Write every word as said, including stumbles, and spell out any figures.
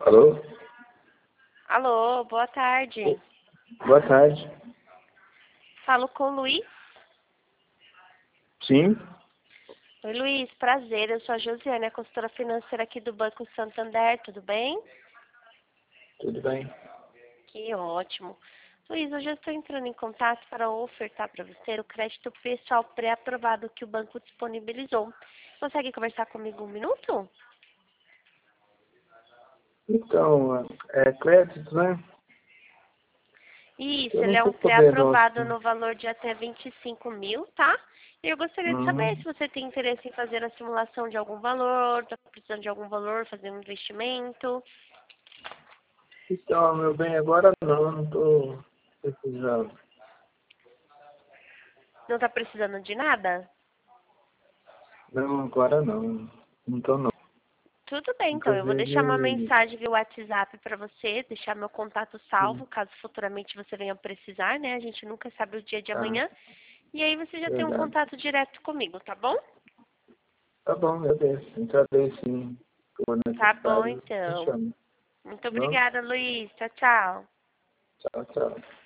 Alô? Alô, boa tarde. Boa tarde. Falo com o Luiz. Sim? Oi, Luiz, prazer. Eu sou a Josiane, a consultora financeira aqui do Banco Santander, tudo bem? Tudo bem. Que ótimo. Luiz, hoje eu estou entrando em contato para ofertar para você o crédito pessoal pré-aprovado que o banco disponibilizou. Consegue conversar comigo um minuto? Então, é crédito, né? Isso, Eu ele não é um tô podendo, pré-aprovado assim. no valor de até vinte e cinco mil, tá? E eu gostaria de saber Uhum. se você tem interesse em fazer a simulação de algum valor, está precisando de algum valor, fazer um investimento. Então, meu bem, agora não, não tô precisando. Não está precisando de nada? Não, agora não. Não tô não. Tudo bem, então. Eu vou deixar uma Inclusive, mensagem via WhatsApp para você, deixar meu contato sim, salvo, caso futuramente você venha precisar, né? A gente nunca sabe o dia de tá, amanhã. E aí você já tem um verdade. contato direto comigo, tá bom? Tá bom, meu Deus. Entrarei sim, se for Tá bom, necessário. Me então. chama. Muito Não? obrigada, Luiz. Tchau, tchau. Tchau, tchau.